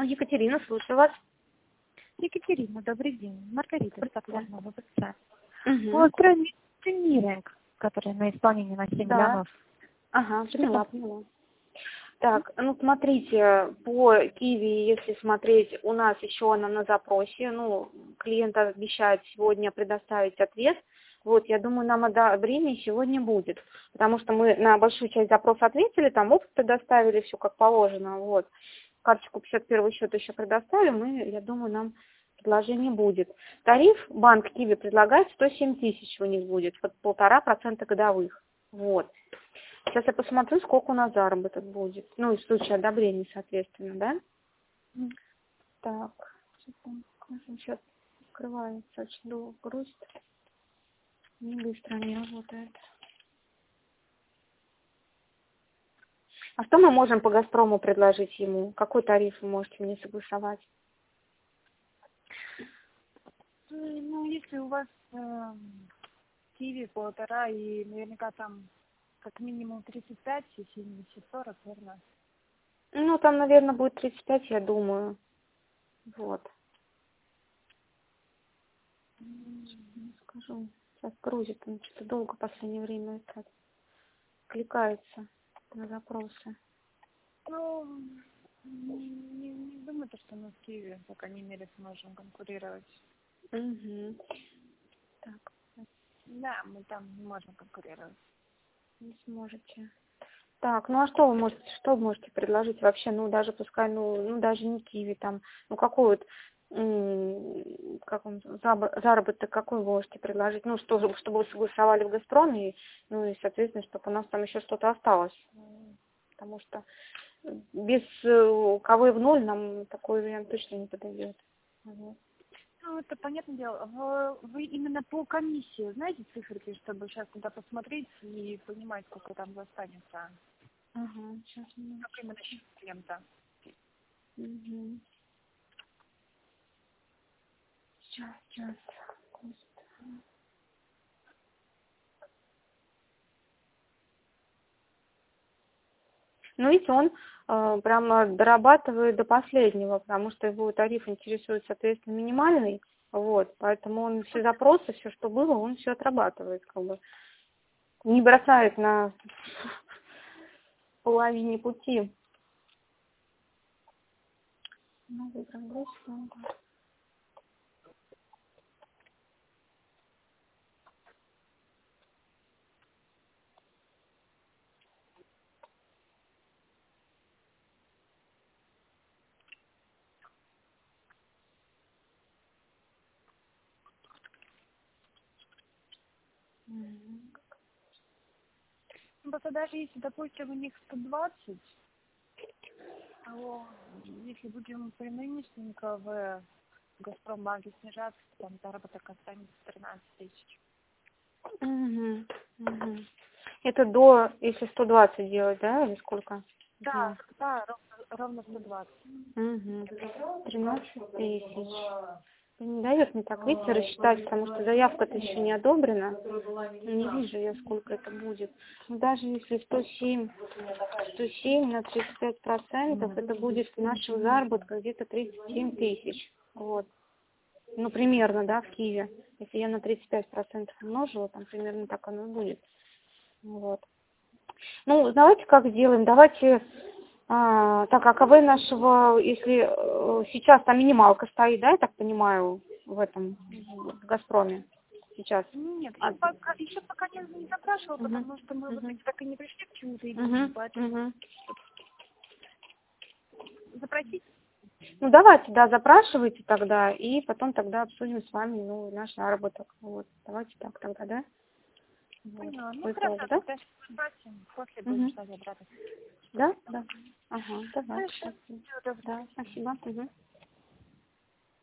Екатерина, слушаю вас. Екатерина, добрый день. Маргарита, Стаклянова, ВПЦ. Угу. По странице Миринг, который на исполнение на 7 миллионов. Ага, поняла. Так, ну смотрите, по Киви, если смотреть, у нас еще она на запросе, клиент обещает сегодня предоставить ответ. Вот, я думаю, нам одобрение сегодня будет, потому что мы на большую часть запроса ответили, там опыт предоставили, все как положено, вот. Карточку 51 счет еще предоставим, и я думаю, нам предложение будет. Тариф банк Киви предлагает 107 тысяч у них будет, под 1,5% годовых, вот. Сейчас я посмотрю, сколько у нас заработок будет. Ну, в случае одобрения, соответственно, да? Так, сейчас открывается, очень долго грузит. Не быстро не работает. А что мы можем по «Газпрому» предложить ему? Какой тариф вы можете мне согласовать? Ну, если у вас Киви 1,5 и наверняка там как минимум 35, и 70, 40, верно? Ну, там, наверное, будет 35, я думаю. Вот. Не скажу. Сейчас грузит, он что-то долго в последнее время это кликается на запросы. Ну, не думайте, что мы в Киеве, по крайней мере, сможем конкурировать. Угу. Так, Да, мы там не можем конкурировать. не сможете. Так, ну а что вы можете предложить вообще? Ну, даже пускай, даже не Киви там, какой вот, как он, заработок какой вы можете предложить? Ну, чтобы вы согласовали в «Газпроме», и, соответственно, чтобы у нас там еще что-то осталось. Потому что без КВ в ноль нам такой вариант точно не подойдет. Ну, это понятное дело. Вы именно по комиссии знаете циферки, чтобы сейчас туда посмотреть и понимать, сколько там останется? Ага, сейчас. Как именно счет клиента? Угу. Сейчас. Ну, видите, он прямо дорабатывает до последнего, потому что его тариф интересует, соответственно, минимальный. Вот, поэтому он все запросы, все, что было, он все отрабатывает, как бы. Не бросает на половине пути. Ну, просто даже если, допустим, у них 120, то если будем при нынешнем КВ в Газпромбанке снижаться, там заработок останется 13 тысяч. Угу. Это если 120 делать, да, или сколько? Да, ровно 120. Угу. 13 тысяч. Не дает мне так, видите, рассчитать, потому что заявка-то еще не одобрена. Не вижу я, сколько это будет. Даже если 107 на 35%, это будет нашего заработка где-то 37 тысяч. Вот. Ну, примерно, да, в Киеве. Если я на 35% умножила, там примерно так оно и будет. Вот. Ну, давайте как сделаем? Давайте, так, АКВ нашего, если сейчас там минималка стоит, да, я так понимаю, в «Газпроме» сейчас? Нет, еще пока не запрашивала, потому что мы вот так и не пришли к чему-то единому, поэтому запросить. Ну, давайте, да, запрашивайте тогда, и потом тогда обсудим с вами, наш заработок. Вот, давайте так тогда, да? Поняла. Вы Хорошо, да? тогда спросим, после будем ждать обратно. Да? Да. Ага, давай. Хорошо. Да, спасибо.